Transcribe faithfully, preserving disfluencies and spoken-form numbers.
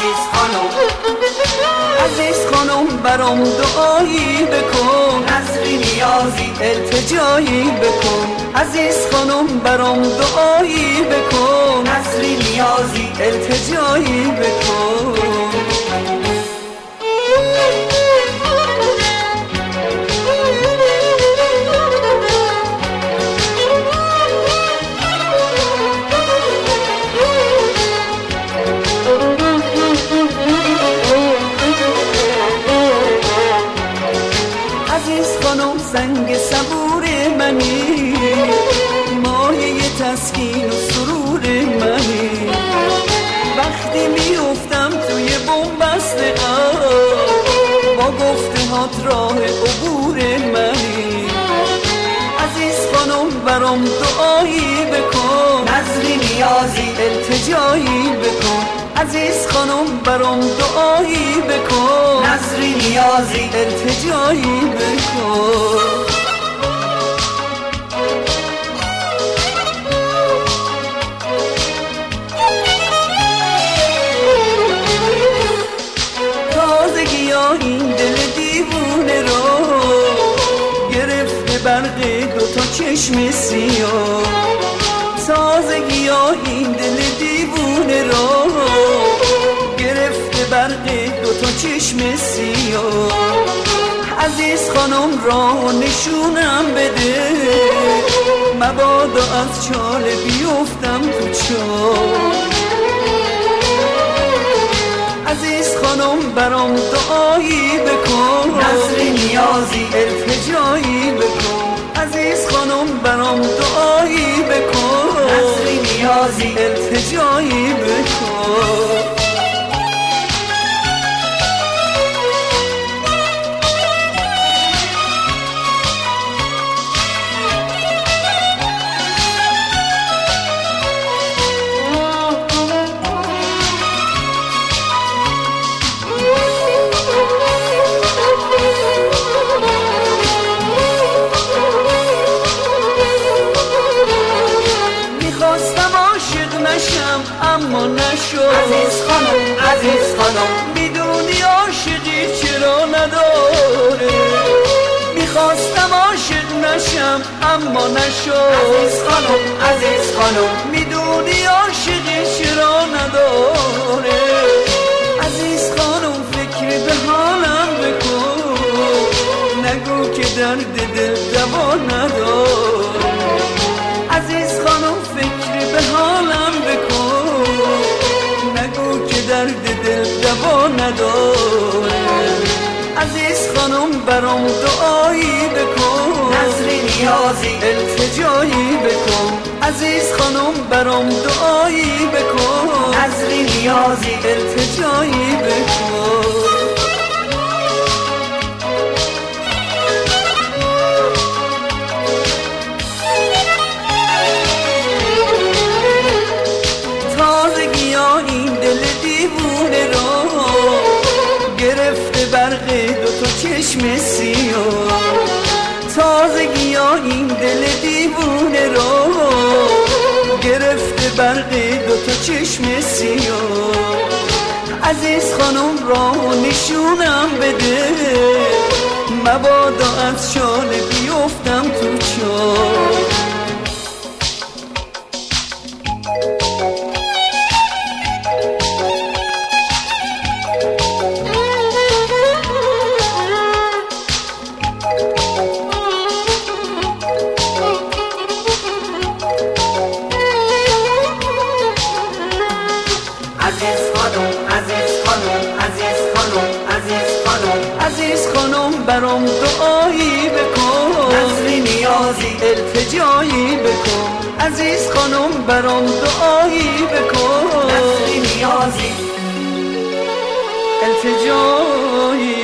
عزیز خانم عزیز خانم برام دعایی بکن، نظری نیازی التجایی بکن. عزیز خانم برام دعایی بکن، نظری نیازی التجایی بکن. سنگ صبور منی، مایه تسکین و سرور منی. وقتی میافتم توی بنبست آب، با گفته هات راه عبور منی. عزیز خانم برام دعایی بکن، نظری نیازی التجایی بکن. عزیز خانم برام دعایی بکن، نظری نیازی التجایی بکن. تازگی ها این دل دیوونه رو گرفته برق دوتا چشم سیاه. تازگی ها این دل دیوونه رو گرفته برق دوتا چشم سیاه. عزیز خانم راه نشونم بده، مبادا از چاله بیفتم تو چاه. عزیز خانم برام دعایی بکن، نظری نیازی التجایی بکن. عزیز خانم برام دعایی بکن، نظری نیازی التجایی بکن. اما نشد عزیز خانم عزیز خانم میدونی عاشقی چرا نداره. میخواستم عاشق نشم اما نشد عزیز خانم عزیز خانم میدونی عاشقی چرا نداره. عزیز خانم فکر به حالم بکن، نگو که درد دل دوا نداره. عزیز خانم فکر به حالم بکن، نگو که درد دل دوا نداره. عزیز خانم برام دعایی بکن، نظری نیازی التجایی بکن. عزیز خانم برام دعایی بکن، نظری نیازی التجایی بکن. این دل دیوونه رو گرفته برق دوتا چشم سیاه. تازگی ها این دل دیوونه رو گرفته برق دوتا چشم سیاه. عزیز خانم راه نشونم بده، مبادا از شاله بیفتم تو چاه. عزیز خانم برام دعایی بکن، نظری نیازی التجایی بکن. عزیز خانم برام دعایی بکن، نظری نیازی التجایی